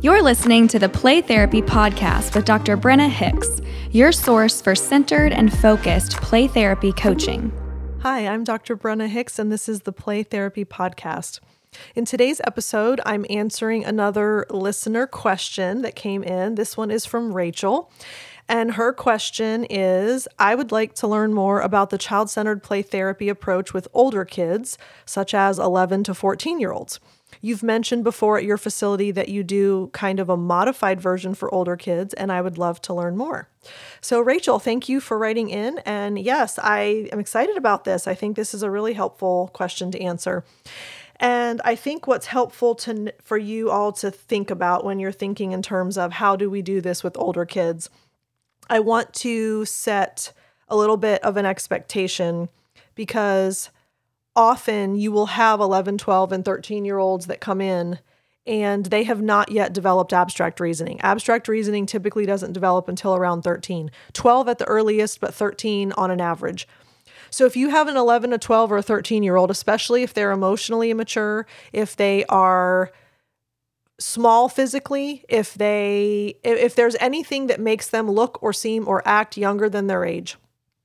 You're listening to the Play Therapy Podcast with Dr. Brenna Hicks, your source for centered and focused play therapy coaching. Hi, I'm Dr. Brenna Hicks, and this is the Play Therapy Podcast. In today's episode, I'm answering another listener question that came in. This one is from Rachel, and her question is, I would like to learn more about the child-centered play therapy approach with older kids, such as 11 to 14-year-olds. You've mentioned before at your facility that you do kind of a modified version for older kids, and I would love to learn more. So Rachel, thank you for writing in. And yes, I am excited about this. I think this is a really helpful question to answer. And I think what's helpful for you all to think about when you're thinking in terms of how do we do this with older kids, I want to set a little bit of an expectation because often you will have 11, 12, and 13-year-olds that come in and they have not yet developed abstract reasoning. Abstract reasoning typically doesn't develop until around 13, 12 at the earliest, but 13 on an average. So if you have an 11, a 12, or a 13-year-old, especially if they're emotionally immature, if they are small physically, if there's anything that makes them look or seem or act younger than their age,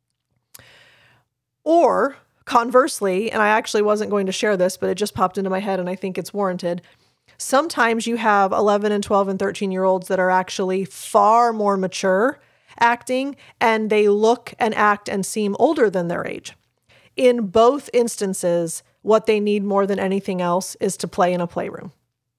or conversely, and I actually wasn't going to share this, but it just popped into my head and I think it's warranted. Sometimes you have 11 and 12 and 13-year-olds that are actually far more mature acting and they look and act and seem older than their age. In both instances, what they need more than anything else is to play in a playroom.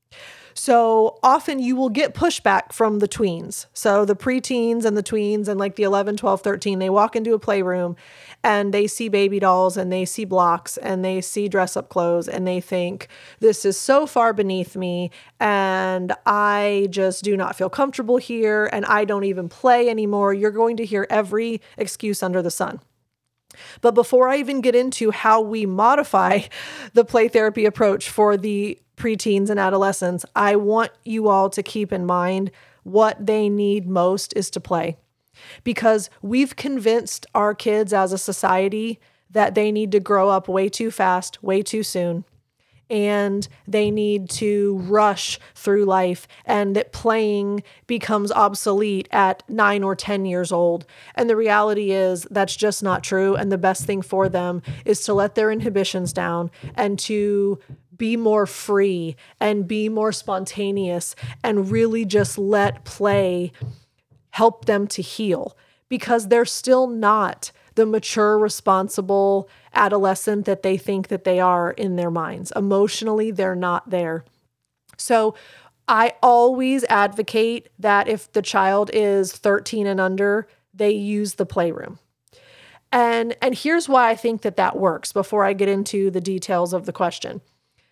So often you will get pushback from the tweens. So the preteens and the tweens and like the 11, 12, 13, they walk into a playroom and they see baby dolls and they see blocks and they see dress up clothes and they think this is so far beneath me and I just do not feel comfortable here and I don't even play anymore. You're going to hear every excuse under the sun. But before I even get into how we modify the play therapy approach for the preteens and adolescents, I want you all to keep in mind what they need most is to play. Because we've convinced our kids as a society that they need to grow up way too fast, way too soon, and they need to rush through life, and that playing becomes obsolete at 9 or 10 years old. And the reality is that's just not true. And the best thing for them is to let their inhibitions down and to be more free and be more spontaneous and really just let play help them to heal, because they're still not the mature, responsible adolescent that they think that they are in their minds. Emotionally, they're not there. So I always advocate that if the child is 13 and under, they use the playroom. And here's why I think that works before I get into the details of the question.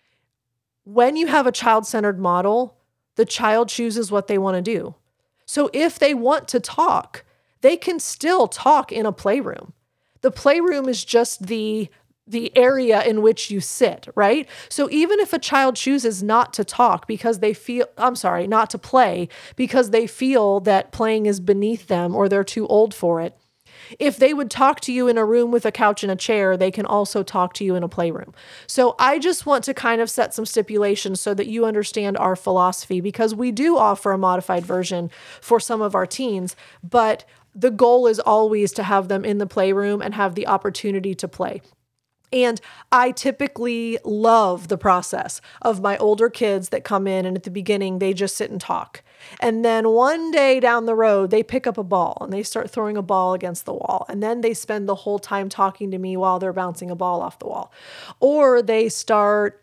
When you have a child-centered model, the child chooses what they want to do. So if they want to talk, they can still talk in a playroom. The playroom is just the area in which you sit, right? So even if a child chooses not to talk because not to play because they feel that playing is beneath them or they're too old for it, if they would talk to you in a room with a couch and a chair, they can also talk to you in a playroom. So I just want to kind of set some stipulations so that you understand our philosophy, because we do offer a modified version for some of our teens, but the goal is always to have them in the playroom and have the opportunity to play. And I typically love the process of my older kids that come in and at the beginning, they just sit and talk. And then one day down the road, they pick up a ball and they start throwing a ball against the wall. And then they spend the whole time talking to me while they're bouncing a ball off the wall. Or they start,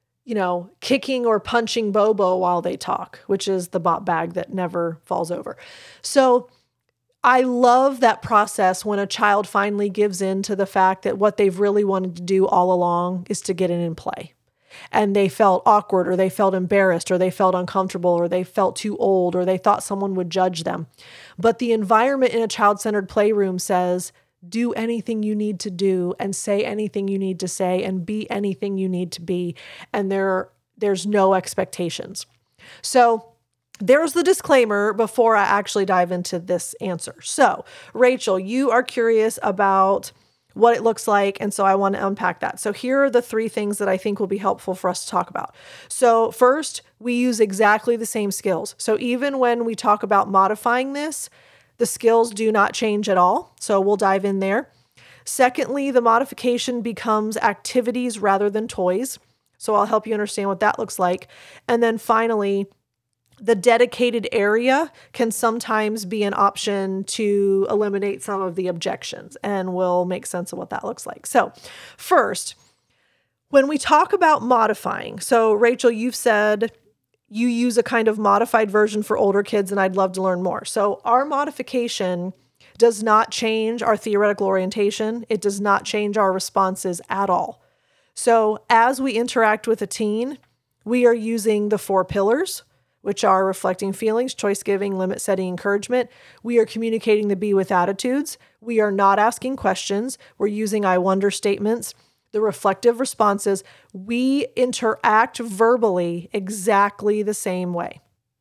kicking or punching Bobo while they talk, which is the bop bag that never falls over. So I love that process when a child finally gives in to the fact that what they've really wanted to do all along is to get in and play. And they felt awkward, or they felt embarrassed, or they felt uncomfortable, or they felt too old, or they thought someone would judge them. But the environment in a child-centered playroom says, do anything you need to do and say anything you need to say and be anything you need to be. And there's no expectations. So there's the disclaimer before I actually dive into this answer. So, Rachel, you are curious about what it looks like. And so I want to unpack that. So here are the 3 things that I think will be helpful for us to talk about. So first, we use exactly the same skills. So even when we talk about modifying this, the skills do not change at all. So we'll dive in there. Secondly, the modification becomes activities rather than toys. So I'll help you understand what that looks like. And then finally, the dedicated area can sometimes be an option to eliminate some of the objections, and we'll make sense of what that looks like. So first, when we talk about modifying, so Rachel, you've said you use a kind of modified version for older kids, and I'd love to learn more. So our modification does not change our theoretical orientation. It does not change our responses at all. So as we interact with a teen, we are using the 4 pillars, which are reflecting feelings, choice giving, limit setting, encouragement. We are communicating the be with attitudes. We are not asking questions. We're using I wonder statements, the reflective responses. We interact verbally exactly the same way.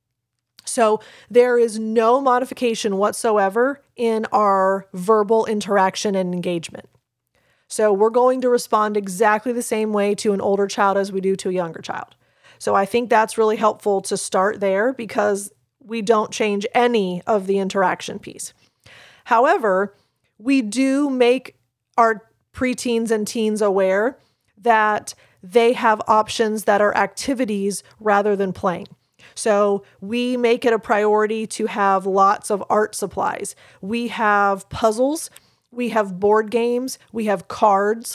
So there is no modification whatsoever in our verbal interaction and engagement. So we're going to respond exactly the same way to an older child as we do to a younger child. So I think that's really helpful to start there because we don't change any of the interaction piece. However, we do make our preteens and teens aware that they have options that are activities rather than playing. So we make it a priority to have lots of art supplies. We have puzzles, we have board games, we have cards.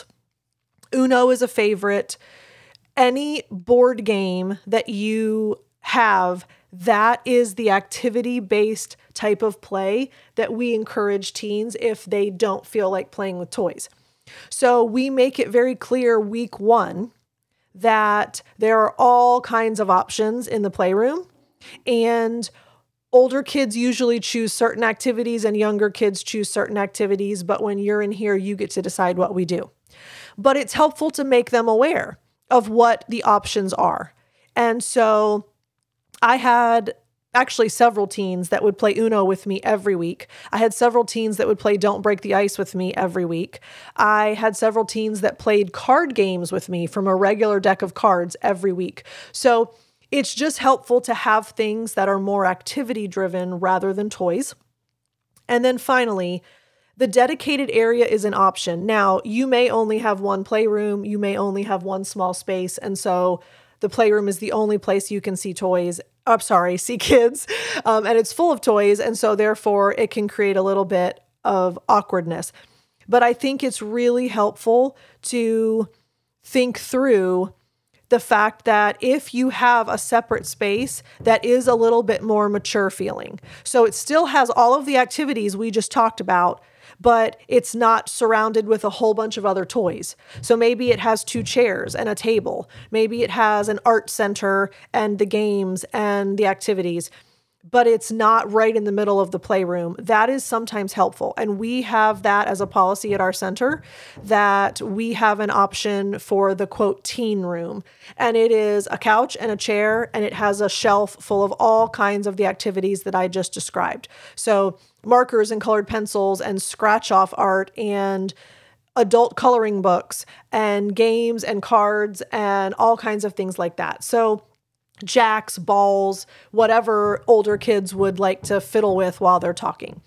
Uno is a favorite. Any board game that you have, that is the activity-based type of play that we encourage teens if they don't feel like playing with toys. So we make it very clear week 1 that there are all kinds of options in the playroom, and older kids usually choose certain activities and younger kids choose certain activities, but when you're in here, you get to decide what we do. But it's helpful to make them aware of what the options are. And so I had actually several teens that would play Uno with me every week. I had several teens that would play Don't Break the Ice with me every week. I had several teens that played card games with me from a regular deck of cards every week. So it's just helpful to have things that are more activity driven rather than toys. And then finally, the dedicated area is an option. Now, you may only have one playroom, you may only have one small space, and so the playroom is the only place you can see see kids, and it's full of toys, and so therefore it can create a little bit of awkwardness. But I think it's really helpful to think through the fact that if you have a separate space that is a little bit more mature feeling, so it still has all of the activities we just talked about, but it's not surrounded with a whole bunch of other toys. So maybe it has 2 chairs and a table. Maybe it has an art center and the games and the activities, but it's not right in the middle of the playroom. That is sometimes helpful. And we have that as a policy at our center, that we have an option for the quote teen room. And it is a couch and a chair, and it has a shelf full of all kinds of the activities that I just described. So markers and colored pencils and scratch off art and adult coloring books and games and cards and all kinds of things like that. So jacks, balls, whatever older kids would like to fiddle with while they're talking.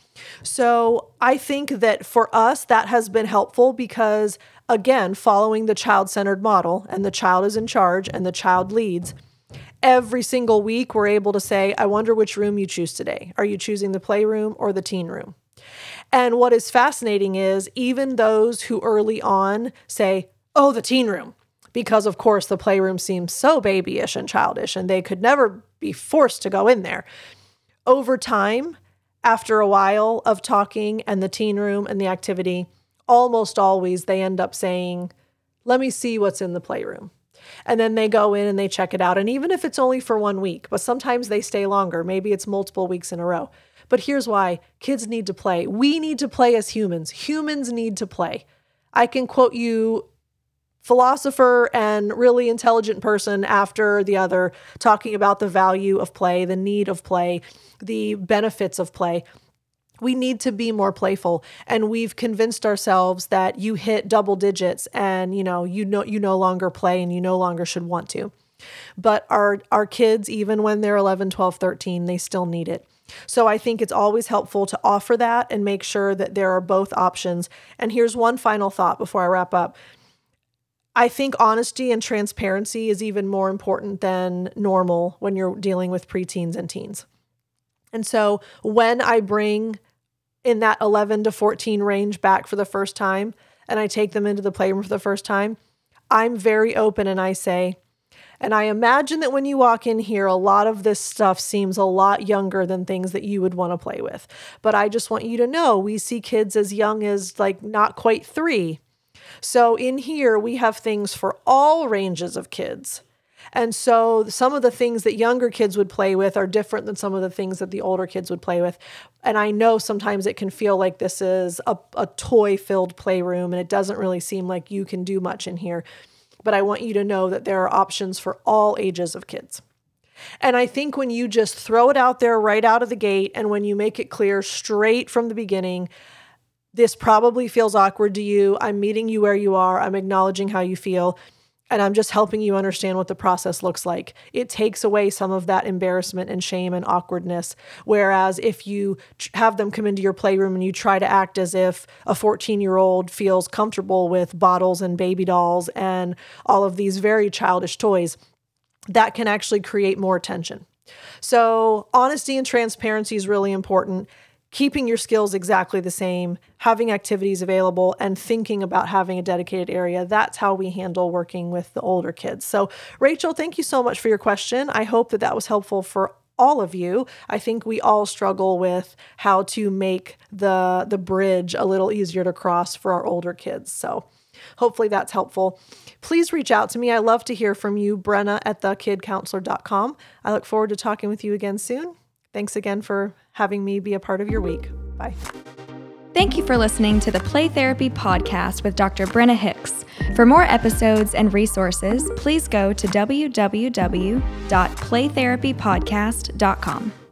So I think that for us, that has been helpful because, again, following the child-centered model, and the child is in charge and the child leads, every single week we're able to say, I wonder which room you choose today. Are you choosing the playroom or the teen room? And what is fascinating is even those who early on say, oh, the teen room, because of course the playroom seems so babyish and childish and they could never be forced to go in there. Over time, after a while of talking and the teen room and the activity, almost always they end up saying, let me see what's in the playroom. And then they go in and they check it out. And even if it's only for 1 week, but sometimes they stay longer, maybe it's multiple weeks in a row. But here's why: kids need to play. We need to play as humans. Humans need to play. I can quote you philosopher and really intelligent person after the other talking about the value of play, the need of play, the benefits of play. We need to be more playful, and we've convinced ourselves that you hit double digits and you no longer play and you no longer should want to. But our kids, even when they're 11, 12, 13, they still need it. So I think it's always helpful to offer that and make sure that there are both options. And here's one final thought before I wrap up. I think honesty and transparency is even more important than normal when you're dealing with preteens and teens. And so when I bring in that 11 to 14 range back for the first time, and I take them into the playroom for the first time, I'm very open and I say, and I imagine that when you walk in here, a lot of this stuff seems a lot younger than things that you would want to play with. But I just want you to know, we see kids as young as not quite 3. So in here, we have things for all ranges of kids. And so some of the things that younger kids would play with are different than some of the things that the older kids would play with. And I know sometimes it can feel like this is a toy-filled playroom and it doesn't really seem like you can do much in here. But I want you to know that there are options for all ages of kids. And I think when you just throw it out there right out of the gate and when you make it clear straight from the beginning, this probably feels awkward to you. I'm meeting you where you are. I'm acknowledging how you feel. And I'm just helping you understand what the process looks like. It takes away some of that embarrassment and shame and awkwardness. Whereas if you have them come into your playroom and you try to act as if a 14-year-old feels comfortable with bottles and baby dolls and all of these very childish toys, that can actually create more tension. So honesty and transparency is really important. Keeping your skills exactly the same, having activities available, and thinking about having a dedicated area. That's how we handle working with the older kids. So, Rachel, thank you so much for your question. I hope that was helpful for all of you. I think we all struggle with how to make the bridge a little easier to cross for our older kids. So hopefully that's helpful. Please reach out to me. I love to hear from you, Brenna@thekidcounselor.com. I look forward to talking with you again soon. Thanks again for having me be a part of your week. Bye. Thank you for listening to the Play Therapy Podcast with Dr. Brenna Hicks. For more episodes and resources, please go to www.playtherapypodcast.com.